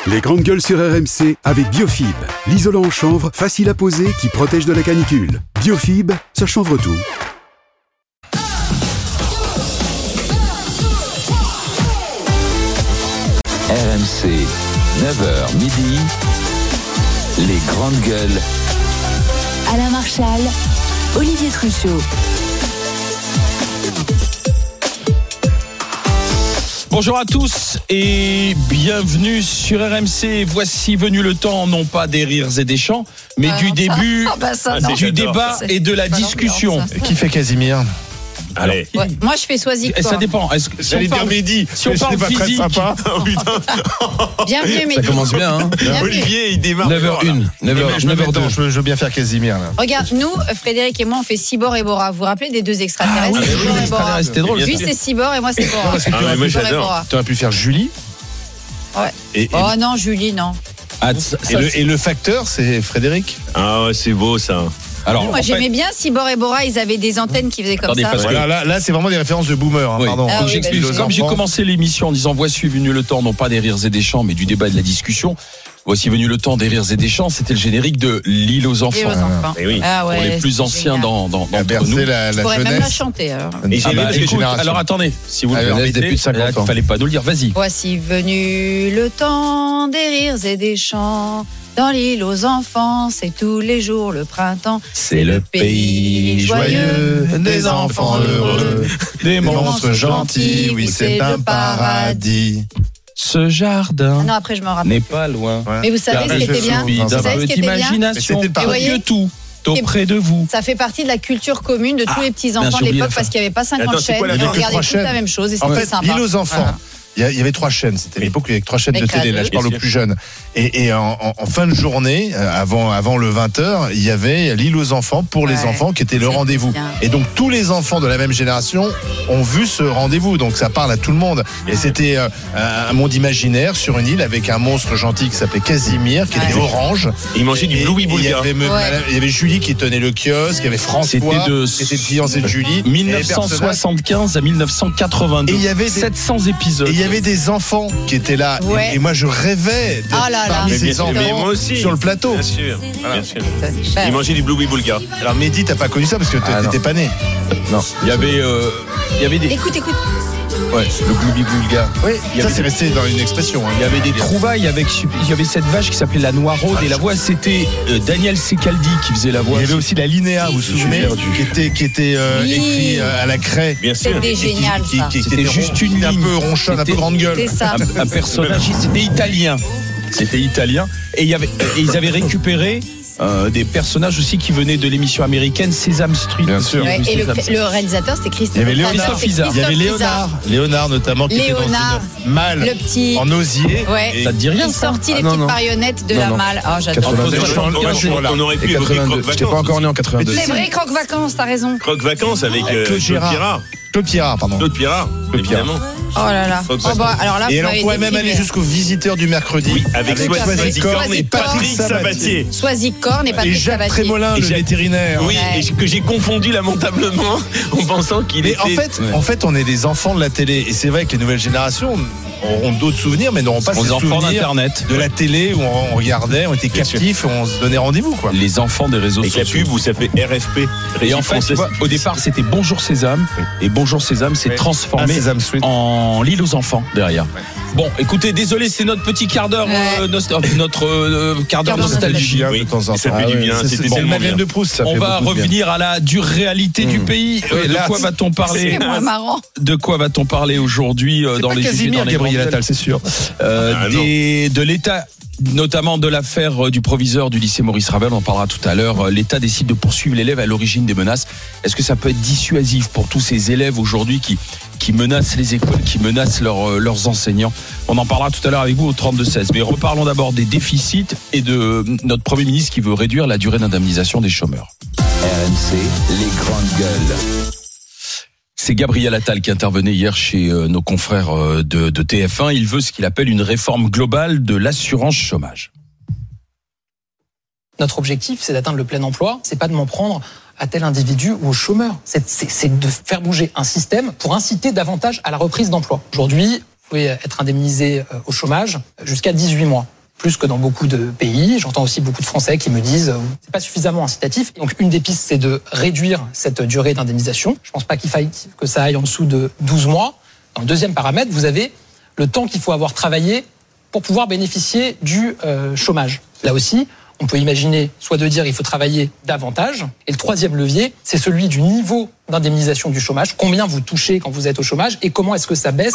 Les grandes gueules sur RMC avec Biofib, l'isolant en chanvre facile à poser qui protège de la canicule. Biofib, ça chanvre tout. RMC, 9h midi, les grandes gueules. Alain Marchal, Olivier Truchot. Bonjour à tous et bienvenue sur RMC. Voici venu le temps, non pas des rires et des chants, mais du début du débat et de la discussion. Qui fait Casimir ? Alors, ouais. Moi je fais Soisy. Ça dépend. Est-ce que, J'allais dire Mehdi, si on parle pas physique, très sympa. Bienvenue Mehdi. Ça commence bien, hein. Olivier, il démarre. 9h01, 9h02. Je veux bien faire Casimir là. Regarde, nous, Frédéric et moi, on fait Cibor et Bora. Vous vous rappelez des deux extraterrestres? Cibor et Bora. C'était drôle. Lui c'est Cibor et moi c'est Bora. Parce que moi j'adore. tu aurais pu faire Julie. Ouais. Oh non, Julie, non. Et le facteur, c'est Frédéric. Ah ouais, c'est beau ça. Alors, moi j'aimais bien Cibor et Bora, ils avaient des antennes qui faisaient comme ça. Voilà, là c'est vraiment des références de boomer, hein, oui. pardon. Ah oui, j'explique. Comme j'ai commencé l'émission en disant voici venu le temps, non pas des rires et des chants, mais du débat et de la discussion. Voici venu le temps des rires et des chants. C'était le générique de L'île aux enfants. Oui. Ah ouais, pour les plus anciens d'entre nous. Je pourrais même la chanter. Alors, alors attendez, si vous le permettez, depuis 50 ans. Il fallait pas nous le dire. Vas-y. Voici venu le temps des rires et des chants. Dans l'île aux enfants, c'est tous les jours le printemps. C'est le pays joyeux, des enfants heureux, des monstres gentils, oui c'est un paradis. Ce jardin non, après je m'en rappelle. n'est pas loin. Mais vous savez ce qui était bien? Vous savez ce qui était bien? Imagination, c'était que tout auprès de vous. Ça fait partie de la culture commune de tous les petits-enfants de l'époque parce qu'il n'y avait pas 50 chaînes. On regardait tous la même chose et c'était sympa. L'île aux enfants. Il y avait 3 chaînes, c'était l'époque où il y avait 3 chaînes de télé, là je parle aux plus jeunes. Et en fin de journée, avant le 20h, il y avait L'île aux enfants pour les enfants qui était le rendez-vous. Bien. Et donc tous les enfants de la même génération ont vu ce rendez-vous, donc ça parle à tout le monde. Et c'était un monde imaginaire sur une île avec un monstre gentil qui s'appelait Casimir, qui était orange. Et il mangeait du Bluey Boulga. Il y avait Julie qui tenait le kiosque, il y avait François qui était fiancé de Julie. 1975 à 1982. Et il y avait 700 épisodes. Il y avait des enfants qui étaient là et moi je rêvais d'être parmi ces enfants moi aussi. sur le plateau. Bien sûr. Bien sûr. Il mangeait du Bluey Boulga. Alors Mehdi, t'as pas connu ça parce que t'étais pas né. Non. Il y avait des. Écoute. Ouais, le Bluey Boulga. Oui, ça c'est resté dans une expression. Il y avait des trouvailles il y avait cette vache qui s'appelait la Noiraude et la voix c'était Daniel Secaldi qui faisait la voix. Il y avait aussi la Linéa, vous vous souvenez, qui était écrit à la craie. Bien sûr. C'était génial ça. C'était juste une ligne un peu ronchonne, un peu grande gueule. C'était ça. Un personnage, c'était italien. Et ils avaient récupéré des personnages aussi qui venaient de l'émission américaine Sesame Street. Bien sûr. Ouais, et le réalisateur c'était Christophe. Il y avait Léonard notamment qui était dans une malle le petit en osier. Ouais. Ça te dit rien? Il sortit les petites marionnettes de la malle. Oh, j'adore. On aurait pu évoquer Croque Vacances. J'étais pas encore né en 82. C'est vrai, Croque Vacances, t'as raison. Croque Vacances avec Claude Pirard. Claude Pirard, évidemment. Oh là là. Alors là, et on pourrait même aller jusqu'au visiteur du mercredi. Oui, avec Soisy Corne et Patrick Sabatier. Soisy Corne et Patrick Sabatier. Et Jacques Trémolin, le vétérinaire. Oui, et que j'ai confondu lamentablement en pensant qu'il était. En fait, on est des enfants de la télé. Et c'est vrai que les nouvelles générations auront d'autres souvenirs, mais n'auront pas ces souvenirs d'Internet. De la télé où on regardait, on était captifs, on se donnait rendez-vous, quoi. Les enfants des réseaux sociaux. Avec la pub où ça fait RFP. Et en fait, au départ, c'était Bonjour Sésame. Et Bonjour Sésame s'est transformé en L'île aux enfants derrière. Bon, écoutez, désolé, c'est notre petit quart d'heure, notre quart d'heure nostalgie. Oui, ça fait du bien. C'était le Madeleine de Proust. On va revenir à la dure réalité du pays. De quoi va-t-on parler? C'est moins marrant. De quoi va-t-on parler aujourd'hui dans les Casimir, Gabriel Attal, c'est sûr. De l'État, notamment de l'affaire du proviseur du lycée Maurice Ravel, on en parlera tout à l'heure. L'État décide de poursuivre l'élève à l'origine des menaces. Est-ce que ça peut être dissuasif pour tous ces élèves aujourd'hui qui menacent les écoles, qui menacent leurs enseignants? On en parlera tout à l'heure avec vous au 32-16. Mais reparlons d'abord des déficits et de notre Premier ministre qui veut réduire la durée d'indemnisation des chômeurs. RMC, les grandes gueules. C'est Gabriel Attal qui intervenait hier chez nos confrères de TF1. Il veut ce qu'il appelle une réforme globale de l'assurance chômage. Notre objectif, c'est d'atteindre le plein emploi. C'est pas de m'en prendre à tel individu ou au chômeur. C'est de faire bouger un système pour inciter davantage à la reprise d'emploi. Aujourd'hui, vous pouvez être indemnisé au chômage jusqu'à 18 mois. plus que dans beaucoup de pays. J'entends aussi beaucoup de Français qui me disent c'est pas suffisamment incitatif. Donc une des pistes, c'est de réduire cette durée d'indemnisation. Je pense pas qu'il faille que ça aille en dessous de 12 mois. Dans le deuxième paramètre, vous avez le temps qu'il faut avoir travaillé pour pouvoir bénéficier du chômage. Là aussi, on peut imaginer soit de dire il faut travailler davantage. Et le troisième levier, c'est celui du niveau d'indemnisation du chômage. Combien vous touchez quand vous êtes au chômage et comment est-ce que ça baisse ?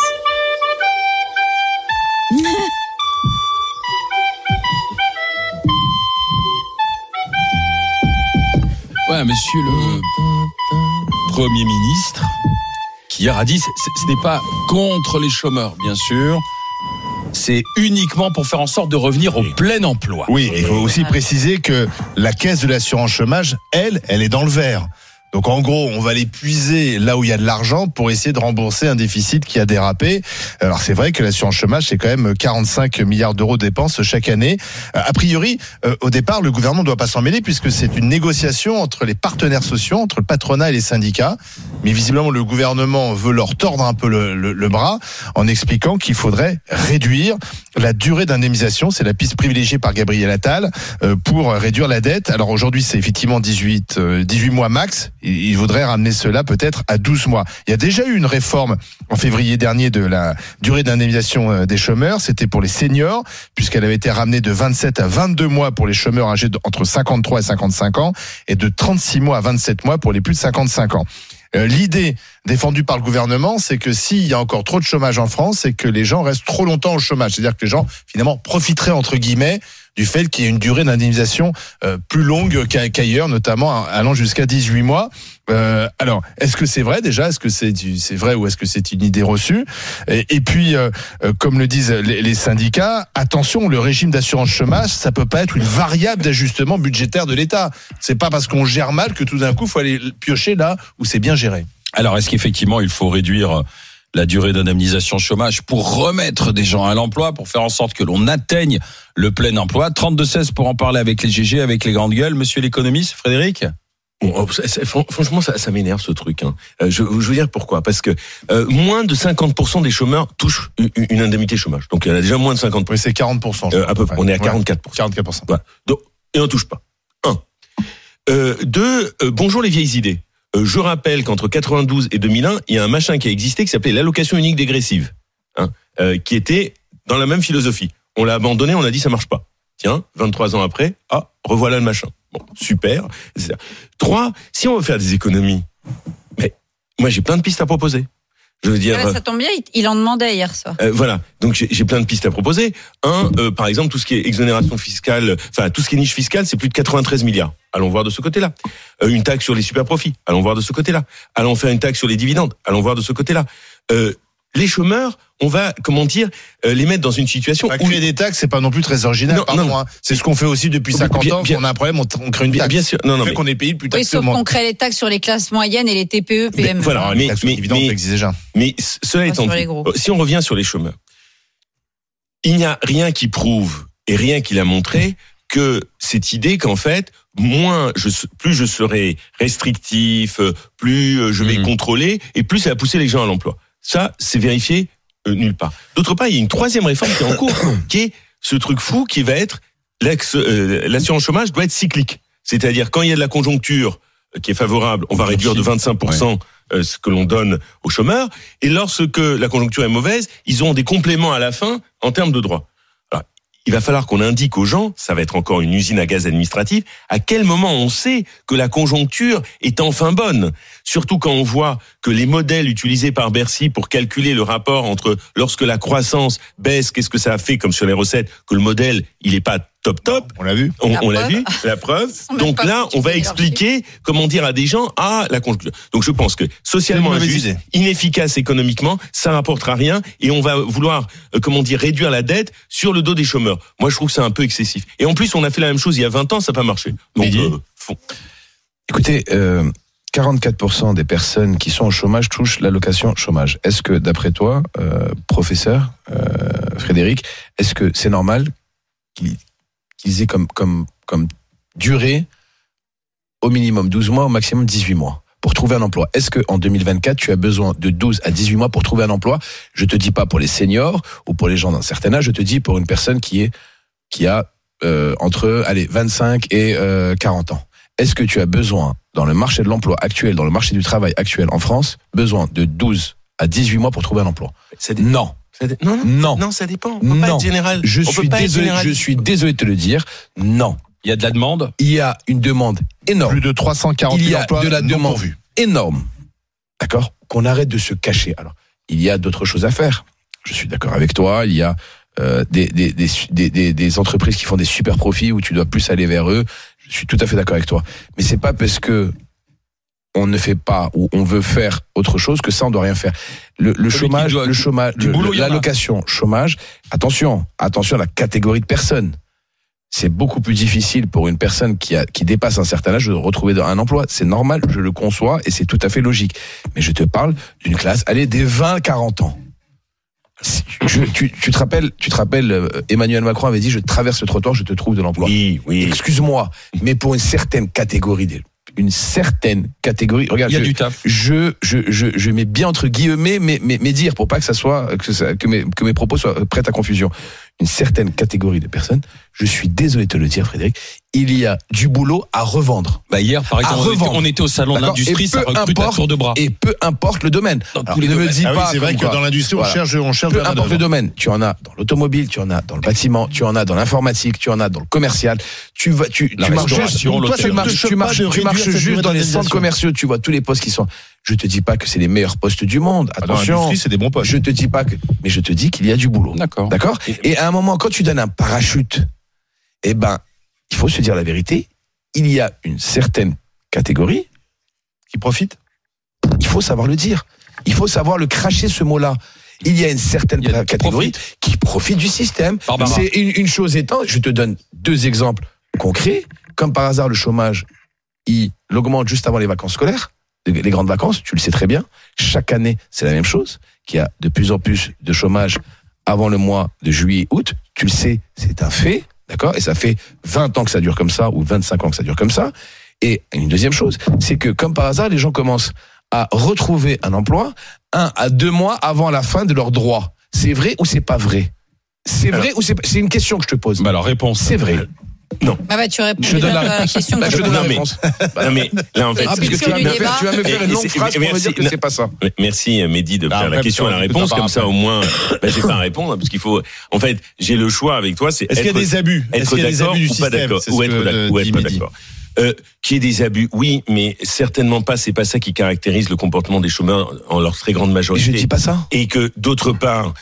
Ouais, monsieur le Premier ministre, qui hier a dit, ce n'est pas contre les chômeurs, bien sûr. C'est uniquement pour faire en sorte de revenir au plein emploi. Oui, il faut aussi préciser que la caisse de l'assurance chômage, elle est dans le vert. Donc en gros, on va aller puiser là où il y a de l'argent pour essayer de rembourser un déficit qui a dérapé. Alors c'est vrai que l'assurance chômage, c'est quand même 45 milliards d'euros de dépenses chaque année. A priori, au départ, le gouvernement ne doit pas s'en mêler puisque c'est une négociation entre les partenaires sociaux, entre le patronat et les syndicats. Mais visiblement, le gouvernement veut leur tordre un peu le bras en expliquant qu'il faudrait réduire la durée d'indemnisation. C'est la piste privilégiée par Gabriel Attal pour réduire la dette. Alors aujourd'hui, c'est effectivement 18 mois max. Il voudrait ramener cela peut-être à 12 mois. Il y a déjà eu une réforme en février dernier de la durée d'indemnisation des chômeurs. C'était pour les seniors, puisqu'elle avait été ramenée de 27 à 22 mois pour les chômeurs âgés entre 53 et 55 ans et de 36 mois à 27 mois pour les plus de 55 ans. L'idée défendue par le gouvernement, c'est que s'il y a encore trop de chômage en France, c'est que les gens restent trop longtemps au chômage. C'est-à-dire que les gens, finalement, profiteraient, entre guillemets, du fait qu'il y ait une durée d'indemnisation plus longue qu'ailleurs, notamment allant jusqu'à 18 mois. Alors, est-ce que c'est vrai déjà ? Est-ce que c'est vrai ou est-ce que c'est une idée reçue ? Et puis, comme le disent les syndicats, attention, le régime d'assurance chômage, ça peut pas être une variable d'ajustement budgétaire de l'État. C'est pas parce qu'on gère mal que tout d'un coup, il faut aller piocher là où c'est bien géré. Alors, est-ce qu'effectivement, il faut réduire la durée d'indemnisation chômage pour remettre des gens à l'emploi, pour faire en sorte que l'on atteigne le plein emploi? 32-16 pour en parler avec les GG, avec les grandes gueules. Monsieur l'économiste, Frédéric? Bon, franchement, ça m'énerve ce truc. Je veux dire pourquoi. Parce que moins de 50% des chômeurs touchent une indemnité chômage. Donc il y en a déjà moins de 50%. Oui, c'est 40%. À peu près. On est à 44%. 44%. Voilà. Donc, et on touche pas. 1. 2. Bonjour les vieilles idées. Je rappelle qu'entre 92 et 2001, il y a un machin qui a existé qui s'appelait l'allocation unique dégressive, qui était dans la même philosophie. On l'a abandonné, on a dit ça marche pas. Tiens, 23 ans après, revoilà le machin. Bon, super. 3, si on veut faire des économies, mais moi j'ai plein de pistes à proposer. Je veux dire, ça tombe bien, il en demandait hier soir. Voilà, donc j'ai plein de pistes à proposer. Par exemple, tout ce qui est exonération fiscale, enfin tout ce qui est niche fiscale, c'est plus de 93 milliards. Allons voir de ce côté-là. Une taxe sur les super profits. Allons voir de ce côté-là. Allons faire une taxe sur les dividendes. Allons voir de ce côté-là. Les chômeurs, on va, les mettre dans une situation où créer des taxes, c'est pas non plus très original. Non. C'est ce qu'on fait aussi depuis 50 ans. Quand on a un problème, on crée une taxe. Bien sûr. Non, fait qu'on est payé le plus taxé. Oui, sauf qu'on crée les taxes sur les classes moyennes et les TPE, PME. Voilà, mais ça existe déjà. Mais cela étant dit, si on revient sur les chômeurs, il n'y a rien qui prouve et rien qui l'a montré que cette idée qu'en fait, plus je serai restrictif, plus je vais contrôler, et plus ça va pousser les gens à l'emploi. Ça, c'est vérifié nulle part. D'autre part, il y a une troisième réforme qui est en cours, qui est ce truc fou qui va être l'assurance chômage doit être cyclique. C'est-à-dire, quand il y a de la conjoncture qui est favorable, on va réduire de 25% ce que l'on donne aux chômeurs, et lorsque la conjoncture est mauvaise, ils ont des compléments à la fin en termes de droits. Il va falloir qu'on indique aux gens, ça va être encore une usine à gaz administrative, à quel moment on sait que la conjoncture est enfin bonne. Surtout quand on voit que les modèles utilisés par Bercy pour calculer le rapport entre lorsque la croissance baisse, qu'est-ce que ça a fait comme sur les recettes, que le modèle, il est pas top. On l'a vu. On l'a vu, la preuve. Donc là, on va expliquer, comment dire à des gens, la conjoncture. Donc je pense que socialement injuste, inefficace économiquement, ça rapportera rien et on va vouloir, réduire la dette sur le dos des chômeurs. Moi, je trouve que c'est un peu excessif. Et en plus, on a fait la même chose il y a 20 ans, ça n'a pas marché. Donc, Écoutez, 44% des personnes qui sont au chômage touchent l'allocation chômage. Est-ce que, d'après toi, professeur Frédéric, est-ce que c'est normal qu'ils aient comme durée au minimum 12 mois, au maximum 18 mois pour trouver un emploi? Est-ce qu'en 2024, tu as besoin de 12 à 18 mois pour trouver un emploi? Je te dis pas pour les seniors ou pour les gens d'un certain âge, je te dis pour une personne qui est qui a entre 25 et 40 ans. Est-ce que tu as besoin, dans le marché de l'emploi actuel, dans le marché du travail actuel en France, besoin de 12 à 18 mois pour trouver un emploi? Non. Non, ça dépend. On peut pas être général. Je suis désolé de te le dire. Non. Il y a de la demande. Il y a une demande énorme. Plus de 340 000 emplois. Il y a de la demande énorme. D'accord? Qu'on arrête de se cacher. Alors, il y a d'autres choses à faire. Je suis d'accord avec toi. Il y a des entreprises qui font des super profits où tu dois plus aller vers eux. Je suis tout à fait d'accord avec toi. Mais c'est pas parce que on ne fait pas ou on veut faire autre chose que ça on doit rien faire. Le chômage, l'allocation chômage. Attention à la catégorie de personnes. C'est beaucoup plus difficile pour une personne qui dépasse un certain âge de retrouver un emploi. C'est normal, je le conçois et c'est tout à fait logique. Mais je te parle d'une classe, allez, des 20-40 ans. Tu te rappelles, Emmanuel Macron avait dit, je traverse le trottoir, je te trouve de l'emploi. Oui. Excuse-moi, mais pour une certaine catégorie, regarde, il y a du taf. Je mets bien entre guillemets, mais dire pour pas que ça soit que mes propos soient prêts à confusion. Une certaine catégorie de personnes, je suis désolé de te le dire, Frédéric, il y a du boulot à revendre. Hier, par exemple, on était au salon de l'industrie, ça recrute à tour de bras. Et peu importe le domaine. Alors, ne me dis pas. C'est vrai que dans l'industrie, on cherche. Peu importe le domaine. Tu en as dans l'automobile, tu en as dans le bâtiment, tu en as dans l'informatique, tu en as dans le commercial. Tu marches juste dans les centres commerciaux. Tu vois tous les postes qui sont. Je te dis pas que c'est les meilleurs postes du monde. Attention. Dans l'industrie, c'est des bons postes. Je te dis pas mais je te dis qu'il y a du boulot. D'accord. Et à un moment, quand tu donnes un parachute, il faut se dire la vérité. Il y a une certaine catégorie qui profite. Il faut savoir le dire. Il faut savoir le cracher, ce mot-là. Il y a une certaine catégorie qui profite du système. C'est une chose étant, je te donne 2 exemples concrets. Comme par hasard, le chômage, il augmente juste avant les vacances scolaires. Les grandes vacances, tu le sais très bien. Chaque année, c'est la même chose. Qu'il y a de plus en plus de chômage avant le mois de juillet, août. Tu le sais, c'est un fait. D'accord? Et ça fait 20 ans que ça dure comme ça, ou 25 ans que ça dure comme ça. Et une deuxième chose, c'est que comme par hasard, les gens commencent à retrouver un emploi 1 à 2 mois avant la fin de leurs droits. C'est vrai ou c'est pas vrai? C'est vrai ou c'est pas... C'est une question que je te pose. Alors, réponse. C'est vrai. Non. Tu réponds je donne la question. Je donne la réponse. Non mais là en fait, parce que tu vas me faire une longue phrase pour me dire que c'est pas ça. Merci Mehdi de faire la question à la réponse, comme ça au moins j'ai pas à répondre, parce qu'il faut, en fait, j'ai le choix avec toi, c'est est-ce qu'il y a des abus, être d'accord ou pas d'accord, ou être pas d'accord. Qu'il y ait des abus, oui, mais certainement pas. C'est pas ça qui caractérise le comportement des chômeurs en leur très grande majorité. Je dis pas ça. Et que d'autre part,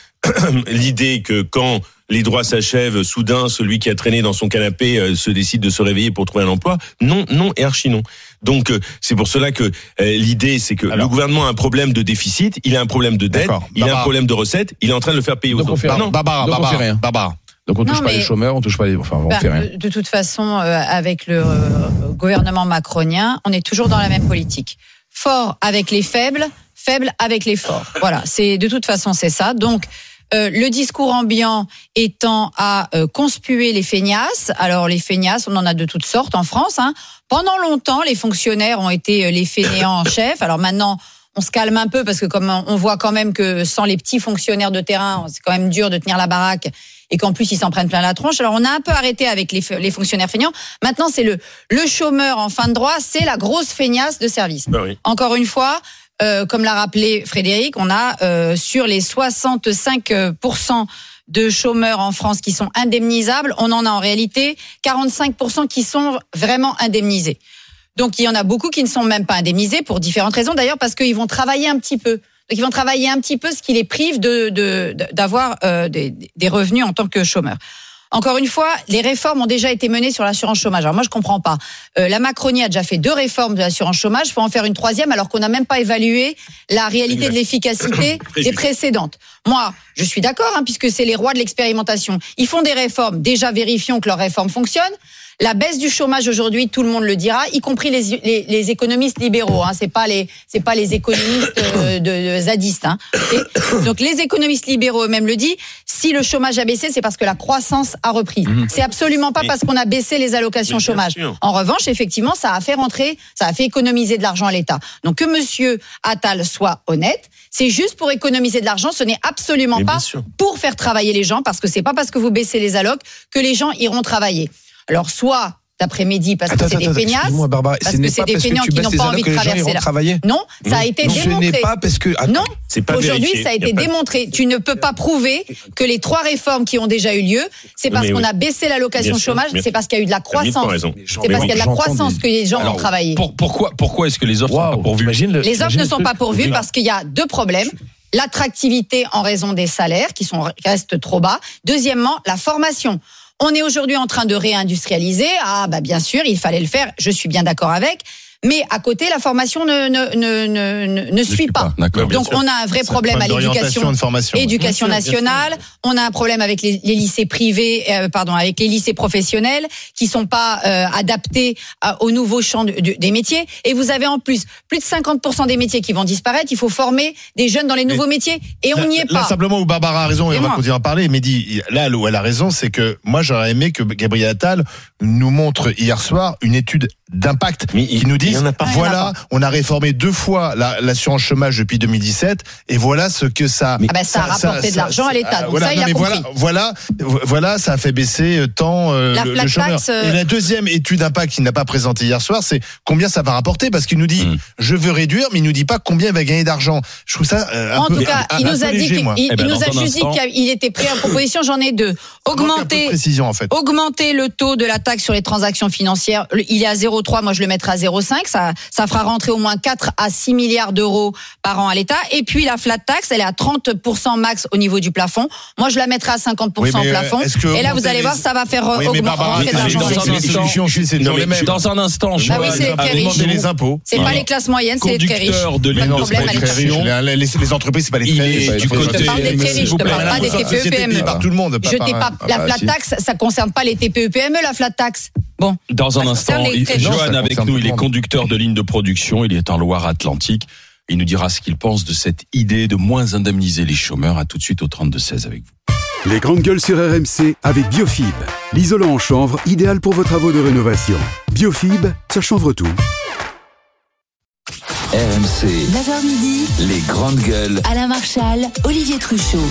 l'idée que quand les droits s'achèvent, soudain, celui qui a traîné dans son canapé se décide de se réveiller pour trouver un emploi. Non et archi non. Donc c'est pour cela que l'idée, c'est que le gouvernement a un problème de déficit, il a un problème de dette, il a un problème de recettes, il est en train de le faire payer aux autres. Donc on fait rien. Donc on touche pas les chômeurs, on touche pas les... Enfin, on fait rien. De toute façon, avec le gouvernement macronien, on est toujours dans la même politique. Fort avec les faibles, faible avec les forts. Voilà, de toute façon, c'est ça. Donc, le discours ambiant étant à conspuer les feignasses. Alors, les feignasses, on en a de toutes sortes en France. Pendant longtemps, les fonctionnaires ont été les fainéants en chef. Alors maintenant, on se calme un peu parce que comme on voit quand même que sans les petits fonctionnaires de terrain, c'est quand même dur de tenir la baraque et qu'en plus ils s'en prennent plein la tronche. Alors on a un peu arrêté avec les fonctionnaires feignants. Maintenant c'est le chômeur en fin de droit, c'est la grosse feignasse de service. Oui. Encore une fois, comme l'a rappelé Frédéric, on a sur les 65% de chômeurs en France qui sont indemnisables, on en a en réalité 45% qui sont vraiment indemnisés. Donc il y en a beaucoup qui ne sont même pas indemnisés pour différentes raisons, d'ailleurs parce qu'ils vont travailler un petit peu. Donc ils vont travailler un petit peu, ce qui les prive d'avoir des revenus en tant que chômeurs. Encore une fois, les réformes ont déjà été menées sur l'assurance chômage. Alors moi, je comprends pas. La Macronie a déjà fait 2 réformes de l'assurance chômage. Il faut en faire une 3e alors qu'on n'a même pas évalué la réalité de l'efficacité des précédentes. Moi, je suis d'accord, puisque c'est les rois de l'expérimentation. Ils font des réformes. Déjà, vérifions que leurs réformes fonctionnent. La baisse du chômage aujourd'hui, tout le monde le dira, y compris les économistes libéraux. C'est pas les économistes de zadistes. Donc les économistes libéraux eux-mêmes le disent. Si le chômage a baissé, c'est parce que la croissance a repris. C'est absolument pas parce qu'on a baissé les allocations chômage. En revanche, effectivement, ça a fait économiser de l'argent à l'État. Donc que Monsieur Attal soit honnête. C'est juste pour économiser de l'argent. Ce n'est absolument Mais bien pas sûr. pour faire travailler les gens, parce que c'est pas parce que vous baissez les allocs que les gens iront travailler. Alors, soit d'après-midi, parce que c'est des feignasses, excuse-moi, Barbara, parce ce que n'est c'est pas des parce que feignants tu qui baisses n'ont les pas allocs envie que de les gens traverser iront la... travailler. Non, ça a été Ce démontré. n'est pas parce que... Non, C'est pas aujourd'hui, vérifié. ça a Y été pas- démontré. Tu ne peux pas prouver que les 3 réformes qui ont déjà eu lieu, c'est parce Mais qu'on oui. a baissé l'allocation Bien sûr, chômage, bien c'est parce qu'il y a eu de la T'as mille croissance. fois raison. C'est parce qu'il y a de la croissance que les gens Alors, ont travaillé. Pourquoi est-ce que les offres sont pas pourvues? Les offres ne sont pas pourvues parce qu'il y a 2 problèmes. L'attractivité en raison des salaires qui restent trop bas. Deuxièmement, la formation. On est aujourd'hui en train de réindustrialiser. Ah, bah, bien sûr, il fallait le faire. Je suis bien d'accord avec. Mais à côté, la formation ne suit pas. D'accord. Donc, on a un vrai problème à l'éducation. de formation. Éducation Bien sûr, nationale. On a un problème avec les lycées privés, avec les lycées professionnels qui sont pas adaptés aux nouveaux champs des métiers. Et vous avez en plus de 50% des métiers qui vont disparaître. Il faut former des jeunes dans les nouveaux métiers. Et on n'y est Là, pas. simplement où Barbara a raison, et on va Dis-moi. continuer à en parler, mais là où elle a raison, c'est que moi j'aurais aimé que Gabriel Attal nous montre hier soir une étude d'impact Mais qui nous il dise y en a pas. voilà, on a réformé 2 fois l'assurance chômage depuis 2017 et voilà ce que ça Ah ben, ça a rapporté de l'argent à l'État. Donc ça, il a mais compris. voilà, ça a fait baisser tant La le flat chômeur. tax, Et la deuxième étude d'impact qu'il n'a pas présentée hier soir, c'est combien ça va rapporter, parce qu'il nous dit je veux réduire, mais il nous dit pas combien il va gagner d'argent. Je trouve ça En tout cas, il nous a dit léger, moi. qu'il Eh ben, nous a dans un juste dit instant- qu'il était prêt à proposition. J'en ai 2. Il manque un peu de Augmenter précision en fait. Augmenter le taux de la taxe sur les transactions financières, il est à 0,3, moi je le mettrai à 0,5, ça fera rentrer au moins 4 à 6 milliards d'euros par an à l'État. Et puis la flat tax, elle est à 30% max au niveau du plafond. Moi je la mettrai à 50% Oui, mais, plafond. est-ce que Et là vous augmenter allez les- voir, ça va faire Oui, mais Barbara, rentrer de l'argent. dans un les instant- solutions, c'est toujours les mêmes. Dans un instant, Bah oui, c'est les très riches. Augmenter les impôts. C'est pas les classes moyennes, c'est les très riches. conducteur de Pas ligne de de problème, Les allez très riches, chercher. les entreprises, c'est pas les Il très est riches. du côté- Je te parle des très riches, je te parle pas des Société TPE PME. payée par tout le monde. Je t'ai pas, la flat si. tax, ça concerne pas les TPE PME, la flat tax. Bon. Dans un Ça instant, concerne les très riches. Non, Johan ça avec concerne nous, tout il le est monde. conducteur de ligne de production, il est en Loire-Atlantique. Il nous dira ce qu'il pense de cette idée de moins indemniser les chômeurs. À tout de suite au 32-16 avec vous. Les grandes gueules sur RMC avec Biofib, l'isolant en chanvre idéal pour vos travaux de rénovation. Biofib, ça chanvre tout. RMC, 9h midi, les grandes gueules. Alain Marchal, Olivier Truchot.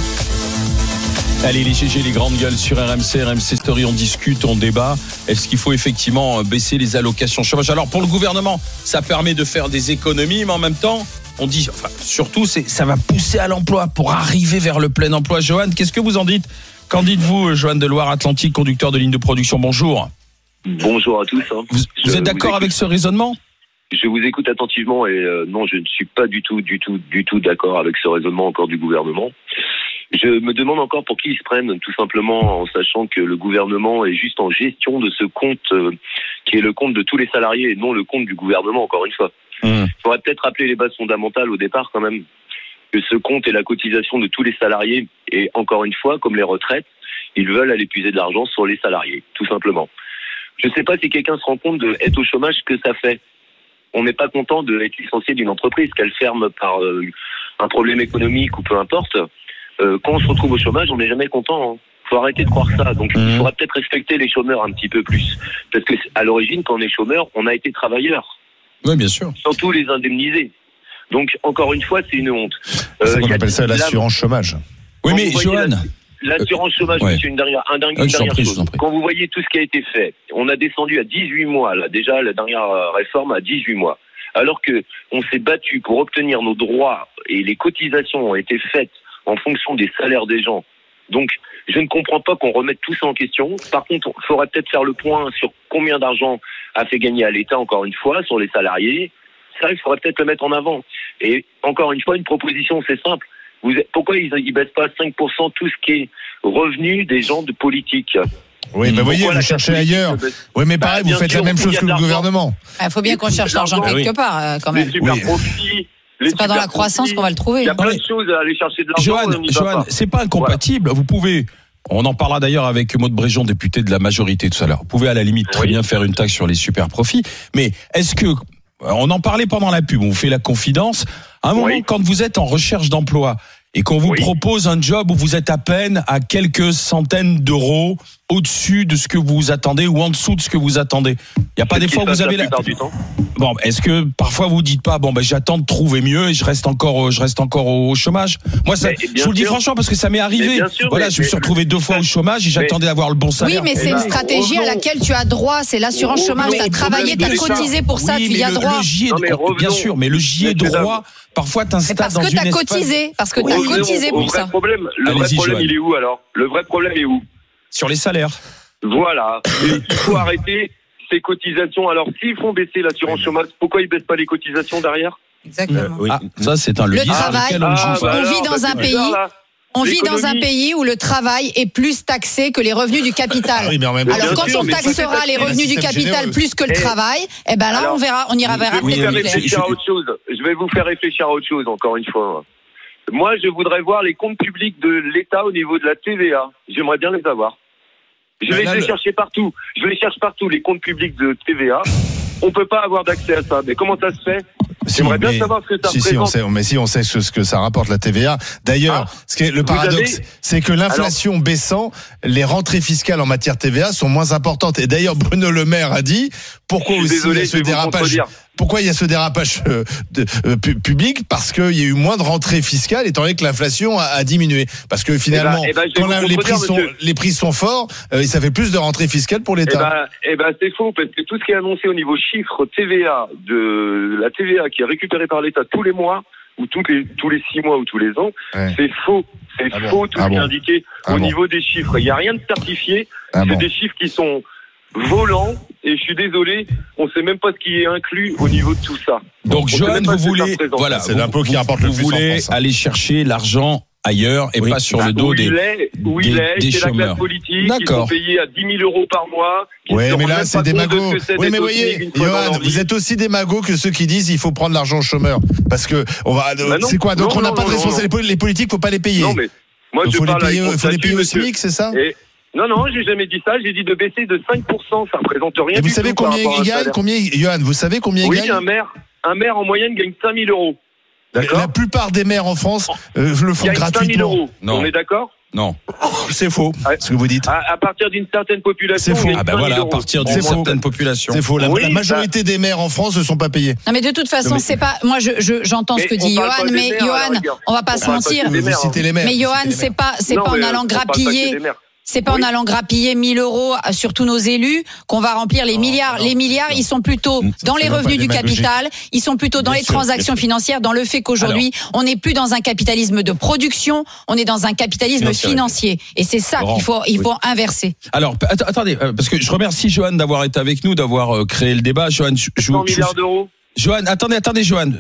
Allez, les GG, les grandes gueules sur RMC Story, on discute, on débat. Est-ce qu'il faut effectivement baisser les allocations chômage? Alors pour le gouvernement, ça permet de faire des économies, mais en même temps, on dit, enfin, surtout, ça va pousser à l'emploi pour arriver vers le plein emploi. Johan, qu'est-ce que vous en dites? Qu'en dites-vous, Johan de Loire-Atlantique, conducteur de ligne de production? Bonjour. Bonjour à tous. Vous êtes d'accord avec ce raisonnement? Je vous écoute attentivement et non, je ne suis pas du tout d'accord avec ce raisonnement encore du gouvernement. Je me demande encore pour qui ils se prennent, tout simplement en sachant que le gouvernement est juste en gestion de ce compte qui est le compte de tous les salariés et non le compte du gouvernement, encore une fois. Il faudrait peut-être rappeler les bases fondamentales au départ quand même, que ce compte est la cotisation de tous les salariés et encore une fois, comme les retraites, ils veulent aller puiser de l'argent sur les salariés, tout simplement. Je ne sais pas si quelqu'un se rend compte d'être au chômage, ce que ça fait. On n'est pas content d'être licencié d'une entreprise, qu'elle ferme par un problème économique ou peu importe. Quand on se retrouve au chômage, on n'est jamais content. Faut arrêter de croire ça. Donc, il faudra peut-être respecter les chômeurs un petit peu plus. Parce que, à l'origine, quand on est chômeur, on a été travailleur. Oui, bien sûr. Surtout les indemnisés. Donc, encore une fois, c'est une honte. C'est qu'on il y a appelle ça là- l'assurance chômage. Oui, Quand mais vous voyez Johan, l'assurance chômage, ouais. monsieur, une dernière je t'en prie, je chose. t'en prie. Quand vous voyez tout ce qui a été fait, on a descendu à 18 mois, là, déjà, la dernière réforme à 18 mois. Alors que on s'est battu pour obtenir nos droits et les cotisations ont été faites en fonction des salaires des gens. Donc, je ne comprends pas qu'on remette tout ça en question. Par contre, il faudrait peut-être faire le point sur combien d'argent a fait gagner à l'État, encore une fois, sur les salariés. Ça, il faudrait peut-être le mettre en avant. Et encore une fois, une proposition, c'est simple. Pourquoi ils ne baissent pas 5% tout ce qui est revenu des gens de politique? Oui, mais voyez, Pourquoi vous la cherchez classe ailleurs. politique Oui, mais Bah, pareil, vous bien faites sûr, la même où il chose y a que de le l'argent. gouvernement. Il faut bien qu'on cherche l'argent l'argent, quelque part, quand même. Les super Oui. profits. C'est pas dans la croissance qu'on va le trouver. Il y a plein Oui. de choses à aller chercher de l'argent. on n'y va Johan, pas. c'est pas incompatible. Vous pouvez, on en parlera d'ailleurs avec Maud Bréjon, député de la majorité tout à l'heure. Vous pouvez à la limite très Oui. bien faire une taxe sur les super profits. Mais est-ce que, on en parlait pendant la pub, on vous fait la confidence. À un moment, Oui. quand vous êtes en recherche d'emploi et qu'on vous Oui. propose un job où vous êtes à peine à quelques centaines d'euros au-dessus de ce que vous attendez ou en dessous de ce que vous attendez? Il n'y a pas des fois où vous avez la plupart du temps. Bon, est-ce que parfois vous dites pas, j'attends de trouver mieux et je reste encore au chômage? Moi, ça, je vous le dis franchement parce que ça m'est arrivé. Je me suis retrouvé 2 fois au chômage et j'attendais d'avoir le bon salaire. Oui, mais c'est une stratégie à laquelle tu as droit. C'est l'assurance chômage. Tu as travaillé, tu as cotisé pour ça, tu y as droit. Bien sûr, mais le J est droit. Parfois, t'installes dans une espèce... Parce que t'as cotisé pour ça. Le vrai problème, il est où alors? Le vrai problème est où? Sur les salaires. Voilà. Et il faut arrêter ces cotisations. Alors, s'ils font baisser l'assurance chômage, pourquoi ils baissent pas les cotisations derrière? Exactement. Ça, c'est un levier. Le travail, on vit dans un pays... On vit dans un pays où le travail est plus taxé que les revenus du capital. Alors quand on taxera les revenus du capital plus que le travail, là on ira vers un Je vais vous faire réfléchir à autre chose encore une fois. Moi, je voudrais voir les comptes publics de l'État au niveau de la TVA. J'aimerais bien les avoir. Je vais les chercher partout. Je les cherche partout, les comptes publics de TVA. On peut pas avoir d'accès à ça. Mais comment ça se fait? J'aimerais bien savoir ce que ça représente. On sait ce que ça rapporte la TVA. D'ailleurs, le paradoxe, c'est que l'inflation baissant, les rentrées fiscales en matière TVA sont moins importantes. Et d'ailleurs, Bruno Le Maire a dit pourquoi il y a ce dérapage. Pourquoi il y a ce dérapage public? Parce qu'il y a eu moins de rentrées fiscales étant donné que l'inflation a diminué. Parce que finalement, quand les prix sont forts, ça fait plus de rentrées fiscales pour l'État. C'est faux, parce que tout ce qui est annoncé au niveau chiffre TVA, de la TVA qui est récupérée par l'État tous les mois, ou tous les 6 mois ou tous les ans, c'est faux. C'est faux tout ce qui est indiqué au niveau des chiffres. Il n'y a rien de certifié. C'est des chiffres qui sont volants. Et je suis désolé, on ne sait même pas ce qui est inclus au niveau de tout ça. Donc, Johan, vous voulez, c'est l'impôt qui rapporte le plus. Vous voulez aller chercher l'argent ailleurs et pas sur le dos des c'est la classe politique qui sont payés à 10 000 euros par mois. Oui, mais là, c'est des magots. Oui, mais voyez, Johan, vous êtes aussi des magots que ceux qui disent il faut prendre l'argent aux chômeurs. Parce que, c'est quoi? Donc, on n'a pas de responsabilité. Les politiques, il ne faut pas les payer. Non, mais moi, il faut les payer au SMIC, c'est ça? Non, j'ai jamais dit ça. J'ai dit de baisser de 5%. Ça représente rien. Et vous savez combien il gagne? Johan, vous savez combien il gagne? Oui, un maire en moyenne gagne 5 000 euros. D'accord. La plupart des maires en France le font gratuitement. 5 000 euros. On est d'accord? Non. C'est faux, ce que vous dites. À partir d'une certaine population. C'est faux. À partir d'une certaine population. C'est faux. La majorité des maires en France ne sont pas payés. Non, mais de toute façon, c'est pas. Moi, j'entends ce que dit Johan, mais Johan, on va pas se mentir. Vous citez les maires. Mais Johan, c'est pas en allant grappiller. C'est pas en allant grappiller 1 000 euros sur tous nos élus qu'on va remplir les milliards. Les milliards, ils sont plutôt dans les revenus du capital, ils sont plutôt dans les transactions financières, dans le fait qu'aujourd'hui, on n'est plus dans un capitalisme de production, on est dans un capitalisme financier. Et c'est ça qu'il faut inverser. Alors, attendez, parce que je remercie Johan d'avoir été avec nous, d'avoir créé le débat. Johan, 100 milliards d'euros. Johan, attendez, Johan.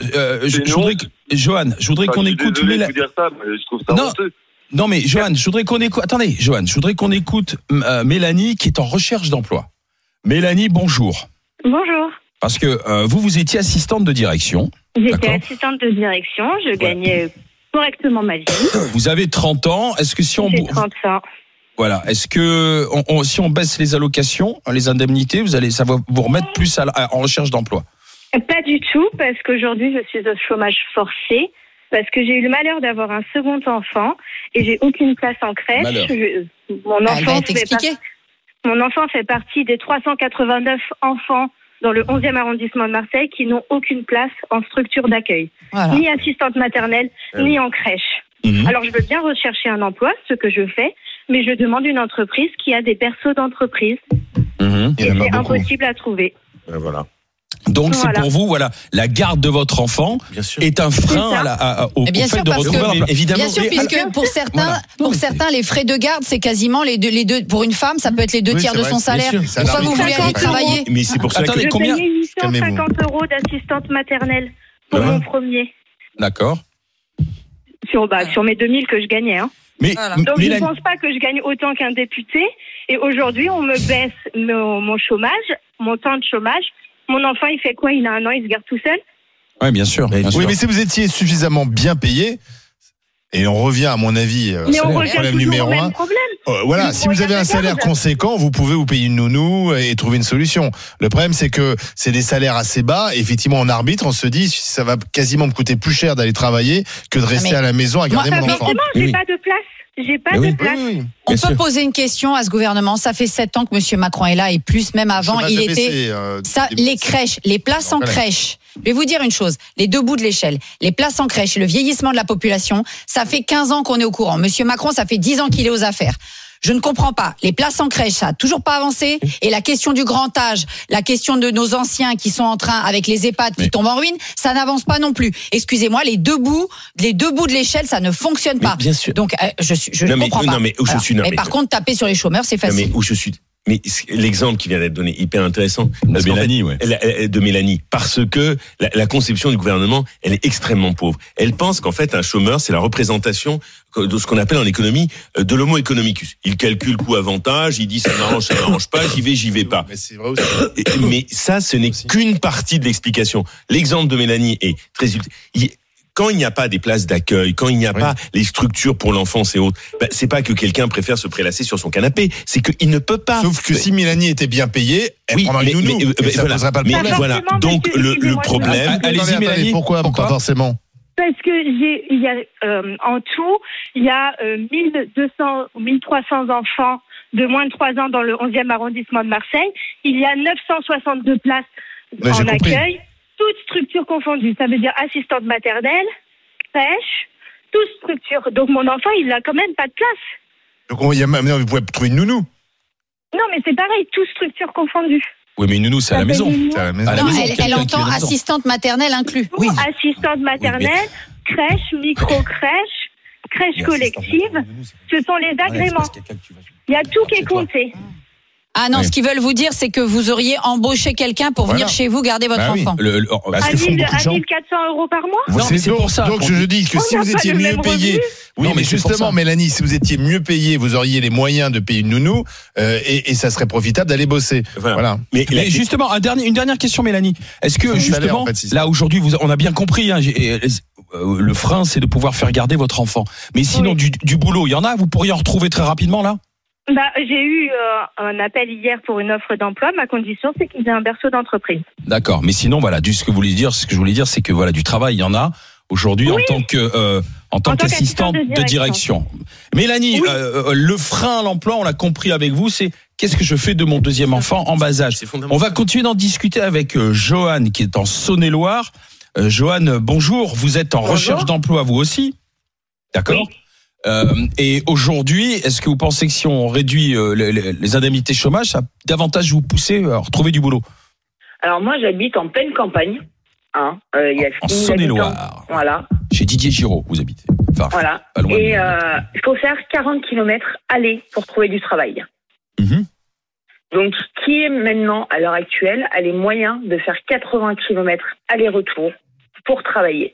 Je voudrais qu'on écoute. Je trouve ça honteux. Non mais Johan, je voudrais qu'on écoute Mélanie qui est en recherche d'emploi. Mélanie, bonjour. Bonjour. Parce que vous étiez assistante de direction. J'étais assistante de direction, je gagnais correctement ma vie. Vous avez 30 ans, est-ce que si on... J'ai 30 ans. Voilà, est-ce que si on baisse les allocations, les indemnités, ça va vous remettre plus en recherche d'emploi? Pas du tout, parce qu'aujourd'hui je suis au chômage forcé. Parce que j'ai eu le malheur d'avoir un second enfant et j'ai aucune place en crèche. Mon enfant fait partie des 389 enfants dans le 11e arrondissement de Marseille qui n'ont aucune place en structure d'accueil. Voilà. Ni assistante maternelle, ni en crèche. Alors je veux bien rechercher un emploi, ce que je fais, mais je demande une entreprise qui a des persos d'entreprise. Et c'est impossible à trouver. Voilà. Donc c'est pour vous, la garde de votre enfant est un frein au fait de retrouver un emploi. Bien sûr, puisque pour certains, les frais de garde, c'est quasiment les deux. Pour une femme, ça peut être les 2 tiers de son salaire. Pourquoi vous voulez aller travailler? Mais c'est pour ça que je payais 850 euros d'assistante maternelle pour mon premier. D'accord. Sur mes 2000 que je gagnais. Mais donc je ne pense pas que je gagne autant qu'un député. Et aujourd'hui, on me baisse mon chômage, mon temps de chômage. Mon enfant, il fait quoi? Il a 1 an, il se garde tout seul? Oui, bien sûr. Oui, mais si vous étiez suffisamment bien payé, et on revient à mon avis au problème numéro 1. Voilà, si vous avez un salaire conséquent, vous pouvez vous payer une nounou et trouver une solution. Le problème, c'est que c'est des salaires assez bas. Et effectivement, on arbitre, on se dit, ça va quasiment me coûter plus cher d'aller travailler que de rester à la maison à garder mon enfant. J'ai pas de place. J'ai pas de place. Oui. On peut poser une question à ce gouvernement. Ça fait 7 ans que M. Macron est là et plus, même avant, il était. Les crèches, les places en crèche. Je vais vous dire une chose. Les deux bouts de l'échelle, les places en crèche et le vieillissement de la population, ça fait 15 ans qu'on est au courant. M. Macron, ça fait 10 ans qu'il est aux affaires. Je ne comprends pas. Les places en crèche, ça a toujours pas avancé. Et la question du grand âge, la question de nos anciens qui sont en train, avec les EHPAD qui tombent en ruine, ça n'avance pas non plus. Excusez-moi, les deux bouts de l'échelle, ça ne fonctionne pas. Bien sûr. Donc, je ne comprends pas. Mais par contre, taper sur les chômeurs, c'est facile. Mais l'exemple qui vient d'être donné, hyper intéressant, de Mélanie, parce que la conception du gouvernement, elle est extrêmement pauvre. Elle pense qu'en fait, un chômeur, c'est la représentation de ce qu'on appelle en économie de l'homo economicus. Il calcule coût-avantage, il dit ça m'arrange pas, j'y vais pas. Mais c'est vrai aussi. Mais ça, ce n'est qu'une partie de l'explication. L'exemple de Mélanie est très utile. Quand il n'y a pas des places d'accueil, quand il n'y a pas les structures pour l'enfance et autres, c'est pas que quelqu'un préfère se prélasser sur son canapé, c'est qu'il ne peut pas. Sauf que si Mélanie était bien payée, elle prendrait une nounou. Ça poserait pas le problème. Voilà. Donc le problème. Allez-y Mélanie. Pourquoi pas forcément? Parce que il y a en tout, il y a 1200 ou 1300 enfants de moins de 3 ans dans le 11e arrondissement de Marseille. Il y a 962 places en accueil. Toutes structures confondues, ça veut dire assistante maternelle, crèche, toutes structures. Donc mon enfant, il n'a quand même pas de place. Donc vous pouvez trouver une nounou. Non, mais c'est pareil, toutes structures confondues. Oui, mais une nounou, c'est à la maison. Elle entend assistante maternelle inclus. Oui. Assistante maternelle, crèche, micro-crèche, crèche collective. Ce sont les agréments. Il y a tout qui est compté. Ah non, ce qu'ils veulent vous dire, c'est que vous auriez embauché quelqu'un pour venir chez vous garder votre enfant. À 1400 € par mois. Non, c'est pour ça. Donc je dis que si vous étiez mieux payé, mais justement, Mélanie, si vous étiez mieux payé, vous auriez les moyens de payer une nounou et ça serait profitable d'aller bosser. Voilà. Mais justement, une dernière question, Mélanie. Est-ce que justement, là aujourd'hui, on a bien compris, le frein, c'est de pouvoir faire garder votre enfant. Mais sinon, du boulot, il y en a. Vous pourriez en retrouver très rapidement là. J'ai eu un appel hier pour une offre d'emploi. Ma condition, c'est qu'il y ait un berceau d'entreprise. D'accord, mais sinon, voilà, ce que je voulais dire, c'est que voilà, du travail, il y en a aujourd'hui en tant qu'assistante de direction. Mélanie, le frein à l'emploi, on l'a compris avec vous, c'est qu'est-ce que je fais de mon deuxième enfant en bas âge. On va continuer d'en discuter avec Johan, qui est en Saône-et-Loire. Johan, bonjour. Vous êtes en recherche d'emploi, vous aussi, d'accord? Oui. Et aujourd'hui, est-ce que vous pensez que si on réduit les indemnités chômage, ça va davantage vous pousser à retrouver du boulot? Alors moi, j'habite en pleine campagne. En Saône-et-Loire. Voilà. Chez Didier Giraud, vous habitez. Enfin, voilà. Pas loin. Et il faut faire 40 km aller pour trouver du travail. Mm-hmm. Donc, qui est maintenant, à l'heure actuelle, a les moyens de faire 80 km aller-retour pour travailler?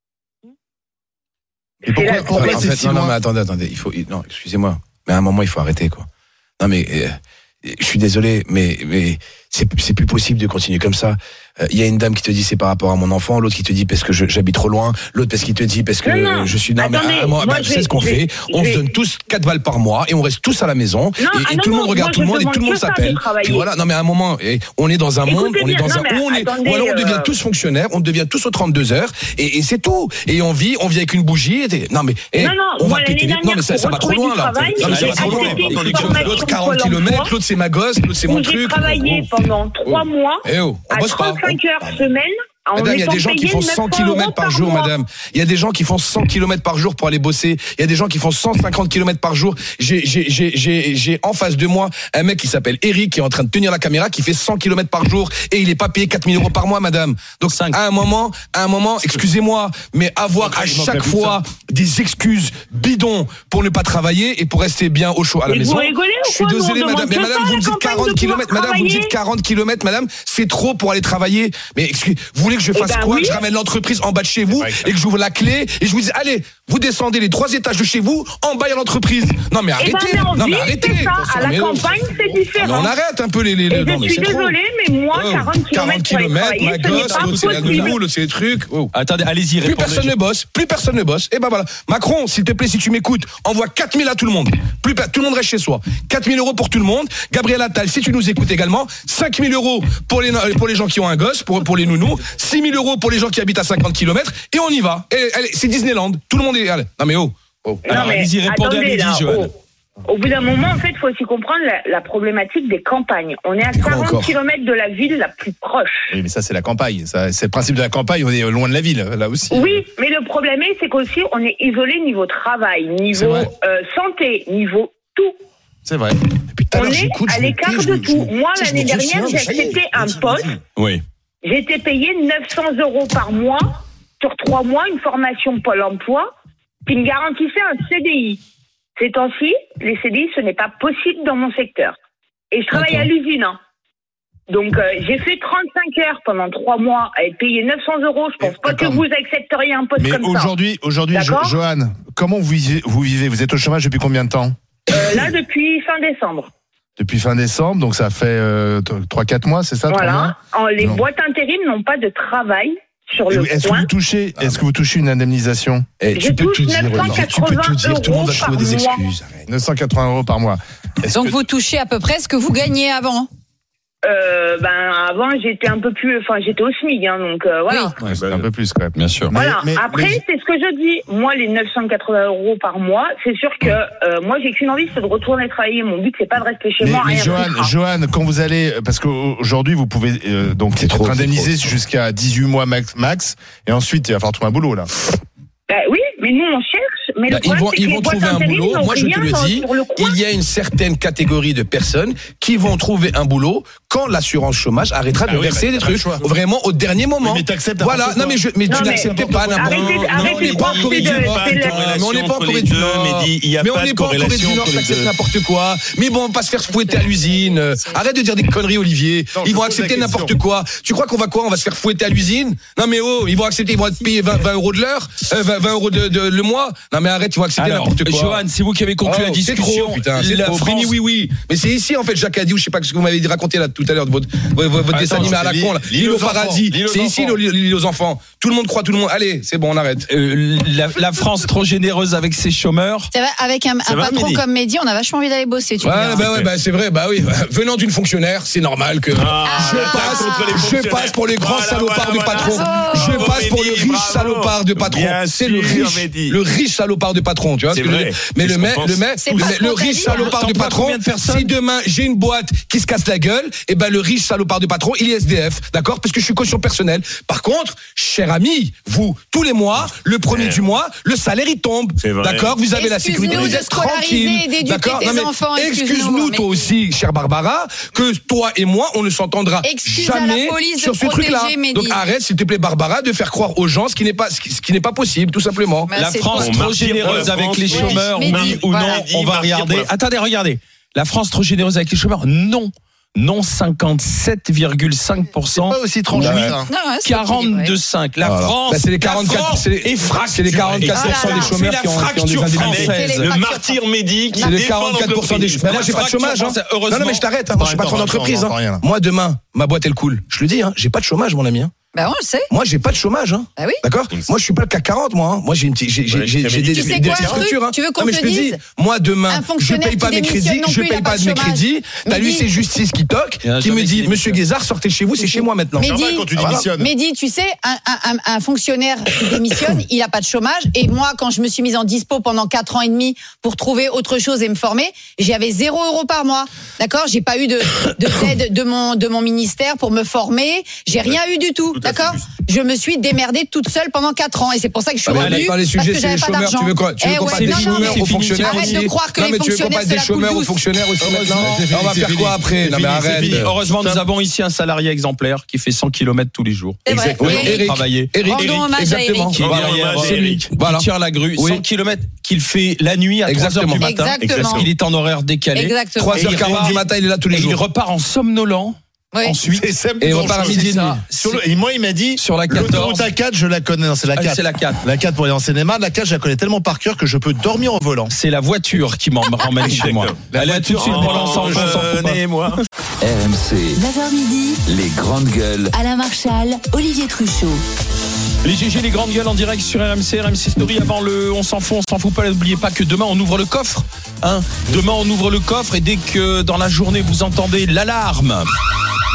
Et pourquoi en fait, non, mais attendez, non, excusez-moi, mais à un moment il faut arrêter quoi. Non mais je suis désolé, mais c'est plus possible de continuer comme ça. Il y a une dame qui te dit c'est par rapport à mon enfant, l'autre qui te dit parce que j'habite trop loin, l'autre parce qu'il te dit parce que je suis c'est ce qu'on fait. On se donne tous 4 balles par mois et on reste tous à la maison et tout le monde regarde tout le monde et tout le monde s'appelle. Puis voilà, non mais à un moment on est dans un monde, on est dans un ou alors on devient tous fonctionnaires, on devient tous aux 32 heures et c'est tout. Et on vit avec une bougie. Non mais on va péter les... Non mais ça va trop loin là. Non mais ça va trop loin. L'autre 40 km, l'autre c'est ma gosse, l'autre c'est mon truc. J'ai travaillé pendant 3 mois à 35 heures semaine. Madame, il y a des gens qui font 100 km par jour, madame. Il y a des gens qui font 100 km par jour pour aller bosser. Il y a des gens qui font 150 km par jour. J'ai en face de moi un mec qui s'appelle Eric qui est en train de tenir la caméra qui fait 100 km par jour et il est pas payé 4 000 € par mois, madame. Donc, à un moment, excusez-moi, mais avoir à chaque fois des excuses bidons pour ne pas travailler et pour rester bien au chaud à la maison. Je suis désolé, madame. Mais madame, vous me dites 40 km. Madame, vous me dites 40 km, madame. C'est trop pour aller travailler. Mais excusez, vous voulez que je fasse quoi? Je ramène l'entreprise en bas de chez vous et que j'ouvre la clé et je vous dis allez, vous descendez les 3 étages de chez vous, en bas il y a l'entreprise. Non mais arrêtez. Non mais arrêtez. À la campagne, c'est différent. On arrête un peu les je suis désolée, mais moi 40 km, ma gosse, l'autre c'est la nounou, l'autre c'est les trucs. Attendez, allez-y, plus personne ne bosse. Et ben voilà. Macron, s'il te plaît, si tu m'écoutes, envoie 4 000 à tout le monde. Tout le monde reste chez soi. 4 000 € pour tout le monde. Gabriel Attal, si tu nous écoutes également, 5 000 € pour les gens qui ont un gosse, pour les nounous, 6 000 € pour les gens qui habitent à 50 km, et on y va. Et c'est Disneyland. Tout le monde est. Allez. Non mais Alors, allez-y, répondez à Mehdi, Johan. Au bout d'un moment, en fait, il faut aussi comprendre la problématique des campagnes. On est à 40 km de la ville la plus proche. Oui, mais ça, c'est la campagne. Ça, c'est le principe de la campagne. On est loin de la ville, là aussi. Oui, mais le problème, c'est qu'aussi, on est isolé niveau travail, niveau santé, niveau tout. C'est vrai. On est à l'écart de tout. Moi, l'année dernière, j'ai accepté un poste. Oui. J'ai été payé 900 € par mois, sur 3 mois, une formation Pôle emploi, qui me garantissait un CDI. Ces temps-ci, les CDI, ce n'est pas possible dans mon secteur. Et je travaille à l'usine. Donc, j'ai fait 35 heures pendant 3 mois à être payé 900 €. Je pense pas que vous accepteriez un poste comme ça. Mais aujourd'hui, Johan, comment vous vivez? Vous êtes au chômage depuis combien de temps? Là, depuis fin décembre. Depuis fin décembre, donc ça fait 3-4 mois, c'est ça? Voilà. Les boîtes intérim n'ont pas de travail. Est-ce que vous touchez une indemnisation? Je touche 980 € tout le monde va trouver des excuses. 980 € par mois. Donc vous touchez à peu près ce que vous gagnez avant? Avant j'étais un peu plus, j'étais au SMIC, donc voilà. Oui. Ouais, un peu plus quand même. Bien sûr. Voilà. Après, c'est ce que je dis. Moi, les 980 € par mois, c'est sûr que moi, j'ai qu'une envie, c'est de retourner travailler. Mon but, c'est pas de rester chez moi. Mais Johan, quand vous allez, parce qu'aujourd'hui, vous pouvez donc être indemnisé jusqu'à 18 mois max, et ensuite il va falloir trouver un boulot là. Oui, mais nous on cherche. Mais ils vont trouver un boulot. Moi, je te le dis, il y a une certaine catégorie de personnes qui vont trouver un boulot quand l'assurance chômage arrêtera de verser des trucs vraiment au dernier moment. Mais t'acceptes. Voilà. Non, mais tu n'acceptais pas n'importe quoi. On n'est pas en Corée du Nord. Mais on n'est pas en Corée du Nord. Mais on n'est pas en Corée du Nord. T'acceptes n'importe quoi. Mais bon, on va pas se faire fouetter à l'usine. Arrête de dire des conneries, Olivier. Ils vont accepter n'importe quoi. Tu crois qu'on va quoi? On va se faire fouetter à l'usine? Non, mais ils vont accepter. Ils vont être payés 20 € de l'heure, 20 € le mois. Non, mais arrête, ils vont accepter n'importe quoi. Johan, c'est vous qui avez conclu la discussion. C'est trop. Oui. Mais c'est ici, en fait, Jacques a dit, ou je sais pas ce que vous m'avez raconté là tout à l'heure de votre dessin animé à la con, là. L'île au paradis. C'est ici, l'île aux enfants. Tout le monde croit tout le monde. Allez, c'est bon, on arrête. La France trop généreuse avec ses chômeurs. C'est vrai, avec un patron comme Mehdi, on a vachement envie d'aller bosser. C'est vrai, oui. Venant d'une fonctionnaire, c'est normal que je passe pour les grands salopards de patron. Je passe pour le riche salopard de patron. C'est le riche salopard de patron, tu vois ce que je veux dire. Mais le riche salopard de patron, si demain j'ai une boîte qui se casse la gueule, et ben le riche salopard de patron, il est SDF, d'accord, parce que je suis caution personnelle. Par contre, cher ami, vous, tous les mois, le premier du mois, le salaire il tombe, d'accord, vous avez la sécurité, vous êtes tranquille, d'accord. Excuse-nous toi aussi, chère Barbara, que toi et moi, on ne s'entendra jamais sur ce truc-là. Donc arrête, s'il te plaît, Barbara, de faire croire aux gens ce qui n'est pas possible, tout simplement. La France trop généreuse avec les chômeurs, oui ou non, on va regarder. Attendez, regardez. La France trop généreuse avec les chômeurs, non. Non, 57,5%. C'est pas aussi tranché. 42,5%. La France. C'est les 44. C'est les 44% des chômeurs qui ont des indemnités. Le martyr Mehdi qui c'est les 44% des chômeurs. Moi, j'ai pas de chômage. Non, mais je t'arrête. Moi, je suis patron d'entreprise. Moi, demain, ma boîte, elle coule. Je le dis, j'ai pas de chômage, mon ami. On le sait. Moi, j'ai pas de chômage. Bah oui. D'accord. Moi, je suis pas le CAC 40, moi. Moi, j'ai des structures. Tu veux qu'on te dise? Moi, demain, je paye pas mes crédits. Je paye pas de mes crédits. T'as lui, c'est justice qui toque, qui me dit, Monsieur Guézard, sortez chez vous, c'est chez moi maintenant. Mehdi, tu sais, un fonctionnaire qui démissionne, il a pas de chômage. Et moi, quand je me suis mise en dispo pendant 4 ans et demi pour trouver autre chose et me former, j'avais 0 € par mois. D'accord. J'ai pas eu d'aide de mon ministère pour me former. J'ai rien eu du tout. D'accord. Je me suis démerdée toute seule pendant 4 ans et c'est pour ça que je suis revenue parce que j'avais pas d'argent. Tu veux qu'on parle des chômeurs aux fonctionnaires aussi? Arrête de croire que les fonctionnaires des chômeurs aux fonctionnaires aussi maintenant. On va faire quoi après? Non mais arrête. Heureusement, nous avons ici un salarié exemplaire qui fait 100 km tous les jours. Exactement. Eric. Rendons hommage à Eric. C'est lui qui tire la grue. 100 km qu'il fait la nuit à 3h du matin. Il est en horaire décalé. 3h40 du matin, il est là tous les jours. Il repart en somnolent. Oui. Ensuite, et on part à midi et demi. Et moi, il m'a dit, sur la 14. L'autoroute A4, je la connais. Non, c'est la 4. C'est la 4. La 4 pour aller en Seine-et-Marne. La 4, je la connais tellement par cœur que je peux dormir au volant. C'est la voiture qui m'en ramène chez moi. Allez, tout de suite pour l'ensemble. moi. RMC. 9h midi. Les grandes gueules. Alain Marchal, Olivier Truchot. Les GG, les grandes gueules en direct sur RMC Story. Avant le on s'en fout pas. N'oubliez pas que demain on ouvre le coffre. Demain on ouvre le coffre et dès que dans la journée vous entendez l'alarme,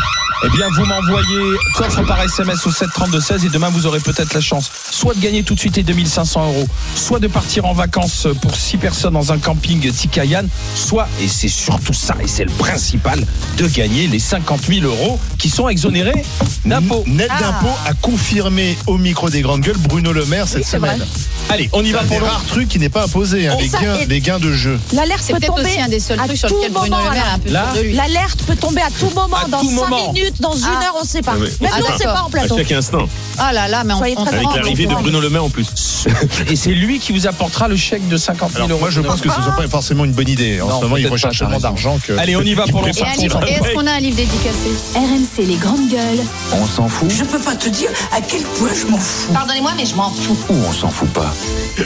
Eh bien, vous m'envoyez coffre par SMS au 732-16 et demain, vous aurez peut-être la chance soit de gagner tout de suite les 2500 €, soit de partir en vacances pour 6 personnes dans un camping Tikayan, soit, et c'est surtout ça, et c'est le principal, de gagner les 50 000 € qui sont exonérés d'impôts. Net d'impôts a confirmé au micro des grandes gueules Bruno Le Maire cette semaine. Allez, on y va pour le rare truc qui n'est pas imposé, hein, les gains de jeu. L'alerte c'est peut-être aussi un des seuls trucs sur lequel Bruno Le Maire est un peu sûr de lui. L'alerte peut tomber à tout moment, dans 5 minutes, dans 1 heure, on ne sait pas. Même nous, on ne sait pas en plateau. À chaque instant. Ah là là, mais avec l'arrivée de Bruno Le Maire en plus. Et c'est lui qui vous apportera le chèque de 50 000 €. Moi, je pense que ce n'est pas forcément une bonne idée. En ce moment, ils recherchent tellement d'argent que. Allez, on y va pour le Et est-ce qu'on a un livre dédicacé? RMC les grandes gueules. On s'en fout Je peux pas te dire à quel point je m'en fous. Pardonnez-moi, mais je m'en fous. ou on s'en fout pas?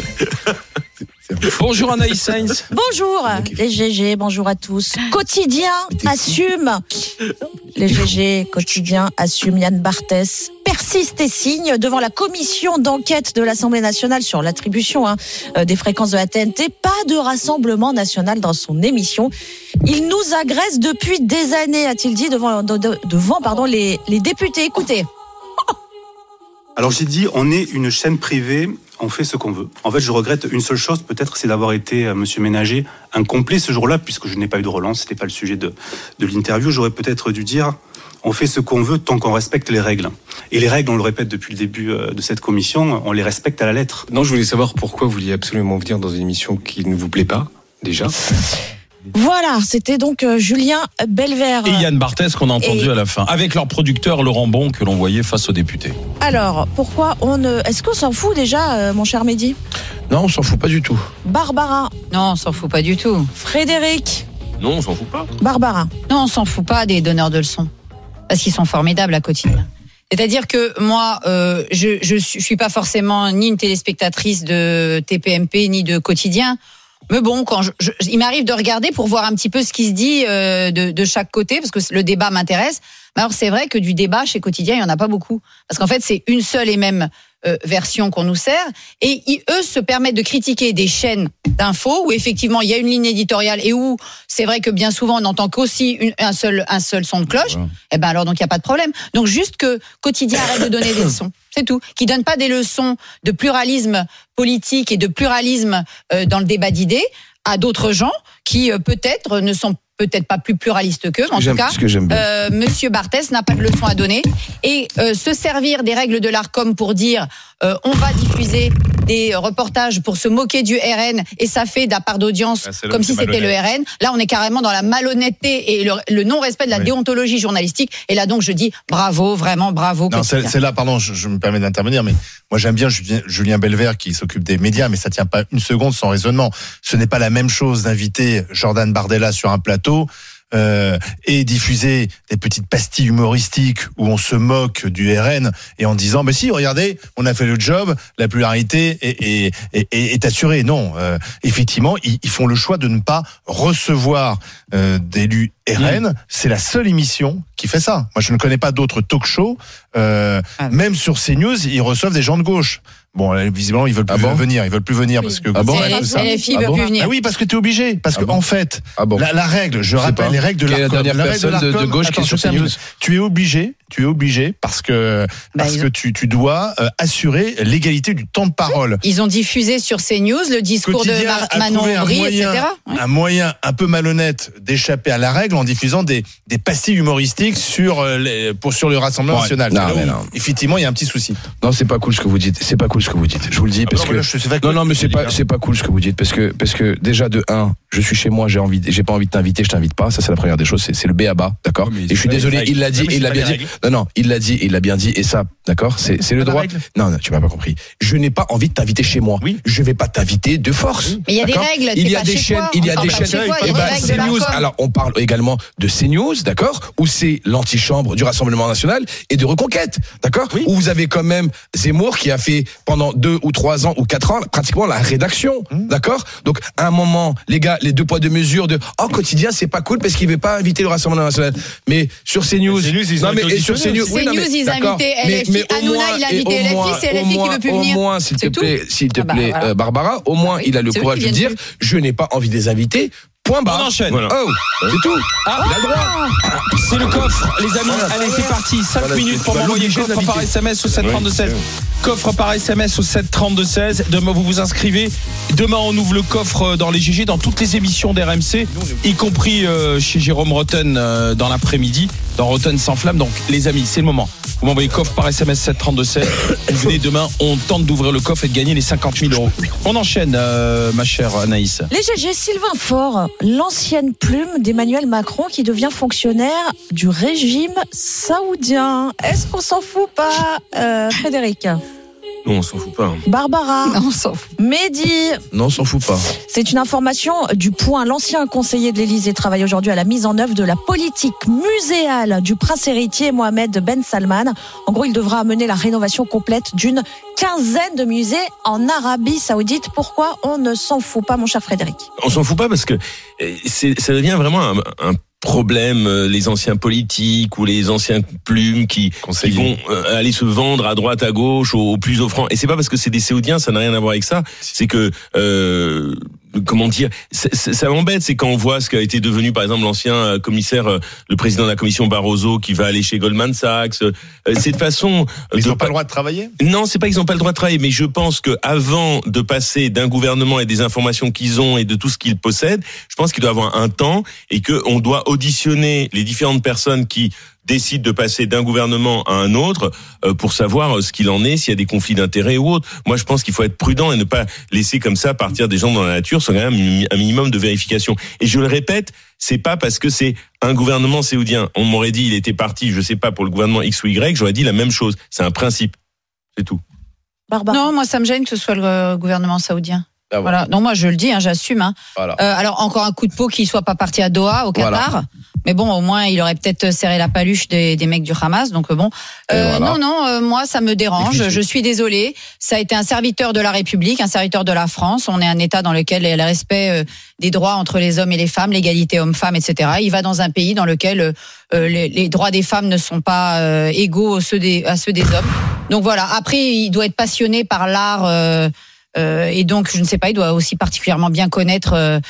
Bonjour Anaïs Sainz. Bonjour les GG, bonjour à tous. Quotidien assume. Les GG, quotidien assume. Yann Barthès persiste et signe devant la commission d'enquête de l'Assemblée nationale sur l'attribution des fréquences de la TNT. Pas de Rassemblement national dans son émission. Il nous agresse depuis des années, a-t-il dit, devant les députés. Écoutez. Alors j'ai dit, on est une chaîne privée, on fait ce qu'on veut. En fait, je regrette une seule chose, peut-être, c'est d'avoir été, Monsieur Ménager, incomplet ce jour-là, puisque je n'ai pas eu de relance, c'était pas le sujet de l'interview. J'aurais peut-être dû dire, on fait ce qu'on veut tant qu'on respecte les règles. Et les règles, on le répète depuis le début de cette commission, on les respecte à la lettre. Non, je voulais savoir pourquoi vous vouliez absolument venir dans une émission qui ne vous plaît pas, déjà. Voilà, c'était donc Julien Belver. Et Yann Barthès qu'on a entendu à la fin, avec leur producteur Laurent Bon que l'on voyait face aux députés. Alors, pourquoi est-ce qu'on s'en fout déjà, mon cher Mehdi? Non, on s'en fout pas du tout. Barbara? Non, on s'en fout pas du tout. Frédéric? Non, on s'en fout pas. Barbara? Non, on s'en fout pas des donneurs de leçons. Parce qu'ils sont formidables à quotidien. C'est-à-dire que moi, je suis pas forcément ni une téléspectatrice de TPMP ni de Quotidien. Mais bon, il m'arrive de regarder pour voir un petit peu ce qui se dit de chaque côté, parce que le débat m'intéresse. Mais alors c'est vrai que du débat chez Quotidien, il y en a pas beaucoup, parce qu'en fait c'est une seule et même version qu'on nous sert, et eux se permettent de critiquer des chaînes d'infos où effectivement il y a une ligne éditoriale et où c'est vrai que bien souvent on n'entend qu'aussi un seul son de cloche. Voilà. Et ben alors donc il y a pas de problème. Donc juste que Quotidien arrête de donner des leçons, c'est tout. Qui donne pas des leçons de pluralisme politique et de pluralisme dans le débat d'idées à d'autres gens qui peut-être ne sont peut-être pas plus pluraliste qu'eux, mais en tout cas, Monsieur Barthès n'a pas de leçon à donner. Et se servir des règles de l'Arcom pour dire on va diffuser des reportages pour se moquer du RN et ça fait de la part d'audience comme si c'était le RN. Là, on est carrément dans la malhonnêteté et le non-respect de la déontologie journalistique. Et là, donc, je dis bravo, vraiment bravo. Non, c'est là, pardon, je me permets d'intervenir, mais moi, j'aime bien Julien Belver qui s'occupe des médias, mais ça tient pas une seconde sans raisonnement. Ce n'est pas la même chose d'inviter Jordan Bardella sur un plateau et diffuser des petites pastilles humoristiques où on se moque du RN et en disant mais si regardez on a fait le job, la pluralité est assurée. Non, effectivement ils font le choix de ne pas recevoir d'élus RN. C'est la seule émission qui fait ça. Moi je ne connais pas d'autres talk-shows, même sur CNews ils reçouvent des gens de gauche. Bon, visiblement, ils veulent plus venir. Ils veulent plus venir parce que. LFI veut plus venir. Ah oui, parce que t'es obligé. Parce que en fait, la règle, je rappelle les règles de l'Arcom. La dernière personne de gauche qui est sur CNews. Tu es obligé parce que tu dois assurer l'égalité du temps de parole. Ils ont diffusé sur CNews le discours de Manon Aubry, etc. Un moyen un peu malhonnête d'échapper à la règle en diffusant des pastilles humoristiques sur le Rassemblement national. Non. Effectivement, il y a un petit souci. Non, c'est pas cool ce que vous dites. C'est pas cool ce que vous dites. Je vous le dis parce que non, mais c'est pas cool ce que vous dites parce que déjà de 1, je suis chez moi, j'ai pas envie de t'inviter, je t'invite pas. Ça c'est la première des choses. C'est le b.a.-ba, d'accord. Et je suis désolé, il l'a dit, il l'a bien dit. Non, il l'a dit, il l'a bien dit. Et ça, d'accord, c'est le droit. Non, tu m'as pas compris. Je n'ai pas envie de t'inviter chez moi. Oui. Je vais pas t'inviter de force. Mais il y a des règles. Il y a des chaînes. Il y a des chaînes. CNews. Alors on parle également de CNews, d'accord, où c'est l'antichambre du Rassemblement national et de Reconquête, d'accord, où vous avez quand même Zemmour qui a fait pendant 2 ou 3 ans ou 4 ans pratiquement la rédaction, d'accord. Donc à un moment, les gars, les 2 poids 2 mesures de Quotidien, c'est pas cool parce qu'il veut pas inviter le Rassemblement national. Mais sur CNews, non mais et sur CNews, ils invitaient LFI. Hanouna, il a invité LFI, c'est LFI qui veut plus venir. Au moins, s'il te plaît, Barbara, au moins il a le courage de dire je n'ai pas envie de les inviter. Point barre. On enchaîne. Voilà. C'est tout. Il a le droit. C'est le coffre, les amis. Allez, c'est parti. 5 minutes pour m'envoyer coffre par SMS au 732-16. Coffre par SMS au 732-16. Demain, vous vous inscrivez. Demain, on ouvre le coffre dans les GG, dans toutes les émissions d'RMC, y compris chez Jérôme Rotten dans l'après-midi, dans Rotten sans flamme. Donc, les amis, c'est le moment. Vous m'envoyez coffre par SMS 732-16. Vous venez demain, on tente d'ouvrir le coffre et de gagner les 50 000 euros. On enchaîne, ma chère Anaïs. Les GG, Sylvain Faure, l'ancienne plume d'Emmanuel Macron qui devient fonctionnaire du régime saoudien. Est-ce qu'on s'en fout pas, Frédéric ? Non, on s'en fout pas. Barbara. Non, on s'en fout. Mehdi. Non, on s'en fout pas. C'est une information du Point. L'ancien conseiller de l'Élysée travaille aujourd'hui à la mise en œuvre de la politique muséale du prince héritier Mohamed Ben Salman. En gros, il devra amener la rénovation complète d'une quinzaine de musées en Arabie Saoudite. Pourquoi on ne s'en fout pas, mon cher Frédéric ? On s'en fout pas parce que ça devient vraiment un problème, les anciens politiques ou les anciens plumes qui vont aller se vendre à droite à gauche aux plus offrants. Et c'est pas parce que c'est des Saoudiens, ça n'a rien à voir avec ça. C'est que comment dire, ça m'embête, c'est quand on voit ce qu'a été devenu par exemple l'ancien commissaire, le président de la commission Barroso qui va aller chez Goldman Sachs. C'est de façon. Ils n'ont pas le droit de travailler ? Non, c'est pas qu'ils n'ont pas le droit de travailler, mais je pense que avant de passer d'un gouvernement et des informations qu'ils ont et de tout ce qu'ils possèdent, je pense qu'il doit avoir un temps et que on doit auditionner les différentes personnes qui décide de passer d'un gouvernement à un autre pour savoir ce qu'il en est, s'il y a des conflits d'intérêts ou autre. Moi, je pense qu'il faut être prudent et ne pas laisser comme ça partir des gens dans la nature sans quand même un minimum de vérification. Et je le répète, c'est pas parce que c'est un gouvernement saoudien. On m'aurait dit il était parti, je sais pas, pour le gouvernement X ou Y, j'aurais dit la même chose. C'est un principe. C'est tout. Barbara. Non, moi, ça me gêne que ce soit le gouvernement saoudien. Ah, voilà. Non, moi, je le dis, j'assume. Voilà. Alors, encore un coup de peau qu'il soit pas parti à Doha, au Qatar. Voilà. Mais bon, au moins, il aurait peut-être serré la paluche des mecs du Hamas. Donc bon, voilà. Non, moi, ça me dérange. Je suis désolée. Ça a été un serviteur de la République, un serviteur de la France. On est un État dans lequel il y a le respect des droits entre les hommes et les femmes, l'égalité homme-femme, etc. Il va dans un pays dans lequel les droits des femmes ne sont pas égaux à ceux des hommes. Donc voilà. Après, il doit être passionné par l'art. Et donc, je ne sais pas, il doit aussi particulièrement bien connaître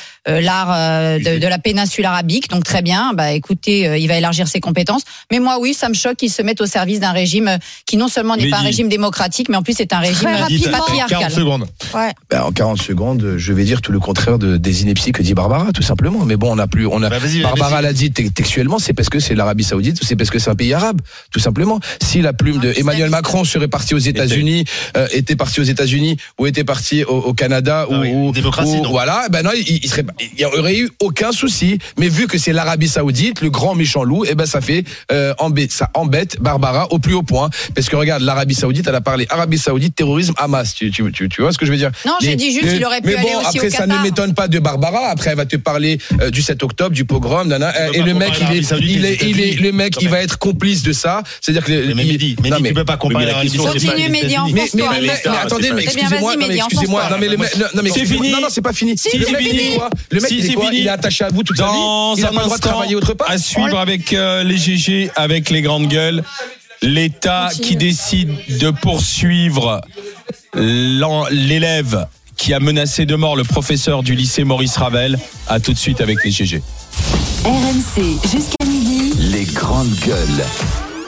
l'art de la péninsule arabique. Donc, très bien. Bah, écoutez, il va élargir ses compétences. Mais moi, oui, ça me choque qu'il se mette au service d'un régime qui non seulement n'est pas un régime démocratique, mais en plus est un régime patriarcal. 40 secondes. Ouais. Ben, en 40 secondes, je vais dire tout le contraire des inepties que dit Barbara, tout simplement. Mais bon, Barbara l'a dit textuellement, c'est parce que c'est l'Arabie Saoudite, c'est parce que c'est un pays arabe, tout simplement. Si la plume de Emmanuel Macron serait partie aux États-Unis, était parti aux États-Unis ou était parti au Canada ou voilà, ben non, il y aurait eu aucun souci. Mais vu que c'est l'Arabie Saoudite, le grand méchant loup, et ben ça fait ça embête Barbara au plus haut point. Parce que regarde, l'Arabie Saoudite, elle a parlé Arabie Saoudite, terrorisme, Hamas. Tu vois ce que je veux dire? Non, j'ai dit juste qu'il aurait pu aller aussi au Qatar. Après, ça ne m'étonne pas de Barbara. Après, elle va te parler du 7 octobre, du pogrom, et le mec, il va être complice de ça. C'est-à-dire que Mehdi, tu peux pas comparer la question. Continue, Mehdi, enfonce-toi. Mais attendez, mais excusez-moi. Non, mais c'est fini. Non, c'est pas fini. Le mec, il est quoi? Le mec, il est attaché à vous toute sa vie. Il n'a pas le droit de travailler autre part. À suivre avec les GG, avec les grandes gueules. L'État qui décide de poursuivre l'élève qui a menacé de mort le professeur du lycée Maurice Ravel. À tout de suite avec les GG. RMC jusqu'à midi. Les grandes gueules.